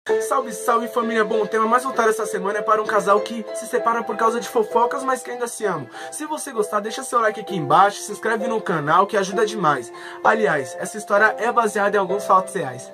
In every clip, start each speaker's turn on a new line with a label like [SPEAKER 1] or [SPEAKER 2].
[SPEAKER 1] Salve, salve família, bom, o tema mais voltado essa semana é para um casal que se separa por causa de fofocas, mas que ainda se amam. Se você gostar, deixa seu like aqui embaixo, se inscreve no canal que ajuda demais. Aliás, essa história é baseada em alguns fatos reais.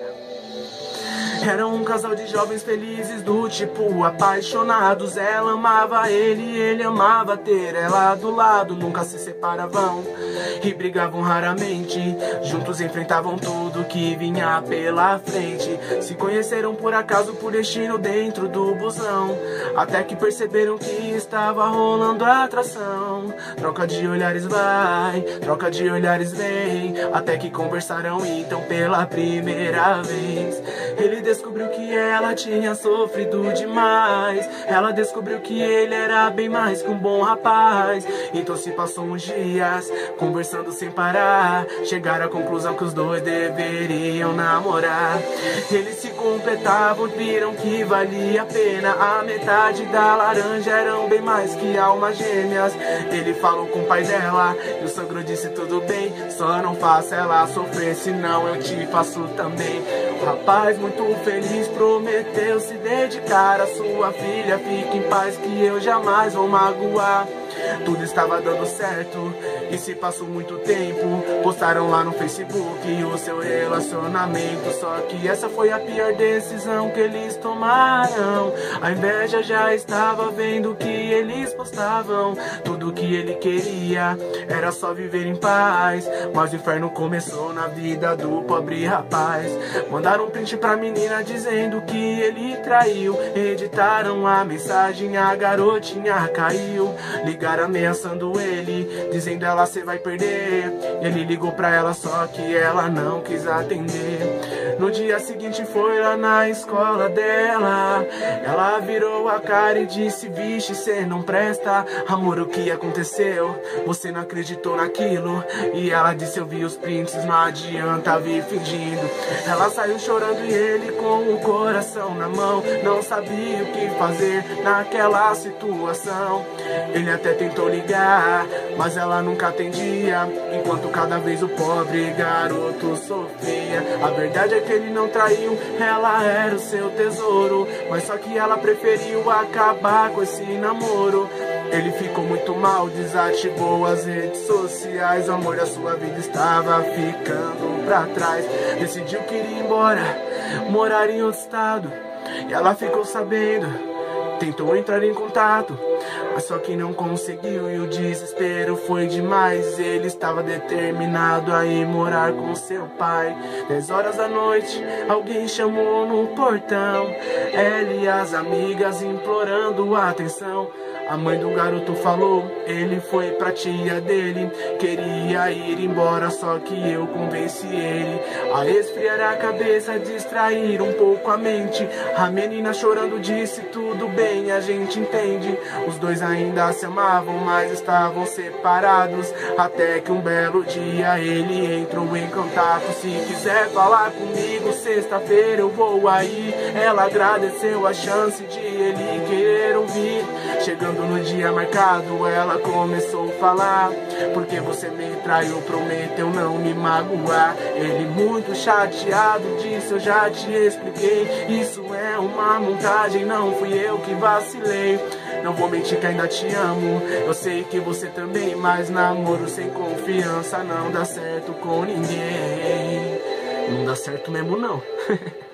[SPEAKER 1] Era um casal de jovens felizes do tipo apaixonados. Ela amava ele amava ter ela do lado. Nunca se separavam e brigavam raramente. Juntos enfrentavam tudo que vinha pela frente. Se conheceram por acaso, por destino dentro do busão. Até que perceberam que estava rolando a atração. Troca de olhares vai, troca de olhares vem. Até que conversaram então pela primeira vez. Ele descobriu que ela tinha sofrido demais. Ela descobriu que ele era bem mais que um bom rapaz. Então se passou uns dias conversando sem parar. Chegaram à conclusão que os dois deveriam namorar. Eles se completavam, viram que valia a pena. A metade da laranja eram bem mais que almas gêmeas. Ele falou com o pai dela e o sogro disse tudo bem, só não faça ela sofrer, senão eu te faço também. O rapaz muito feliz prometeu se dedicar à sua filha. Fique em paz que eu jamais vou magoar. Tudo estava dando certo e se passou muito tempo. Postaram lá no Facebook o seu relacionamento. Só que essa foi a pior decisão que eles tomaram. A inveja já estava vendo o que eles postavam. Tudo que ele queria era só viver em paz. Mas o inferno começou na vida do pobre rapaz. Mandaram um print pra menina dizendo que ele traiu. Editaram a mensagem, a garotinha caiu. Ligaram ameaçando ele, dizendo ela cê vai perder. Ele ligou pra ela, só que ela não quis atender. No dia seguinte foi lá na escola dela. Ela virou a cara e disse, vixe, cê não presta. Amor, o que aconteceu? Você não acreditou naquilo? E ela disse, eu vi os prints, não adianta vir fingindo. Ela saiu chorando e ele com o coração na mão. Não sabia o que fazer naquela situação. Ele até tentou ligar, mas ela nunca atendia. Enquanto cada vez o pobre garoto sofria. A verdade é que ele não traiu, ela era o seu tesouro. Mas só que ela preferiu acabar com esse namoro. Ele ficou muito mal, desativou as redes sociais. O amor da sua vida estava ficando pra trás. Decidiu que iria embora, morar em outro estado. E ela ficou sabendo, tentou entrar em contato, mas só que não conseguiu e o desespero foi demais. Ele estava determinado a ir morar com seu pai. 10 horas da noite, alguém chamou no portão. Ela e as amigas implorando atenção. A mãe do garoto falou, ele foi pra tia dele. Queria ir embora, só que eu convenci ele a esfriar a cabeça, distrair um pouco a mente. A menina chorando disse, tudo bem, a gente entende. Os dois ainda se amavam, mas estavam separados. Até que um belo dia ele entrou em contato. Se quiser falar comigo, sexta-feira eu vou aí. Ela agradeceu a chance de ele querer ouvir. Chegando no dia marcado, ela começou a falar, porque você me traiu, prometeu não me magoar. Ele muito chateado disse, eu já te expliquei, isso é uma montagem, não fui eu que vacilei. Não vou mentir que ainda te amo, eu sei que você também, mas namoro sem confiança não dá certo com ninguém. Não dá certo mesmo não.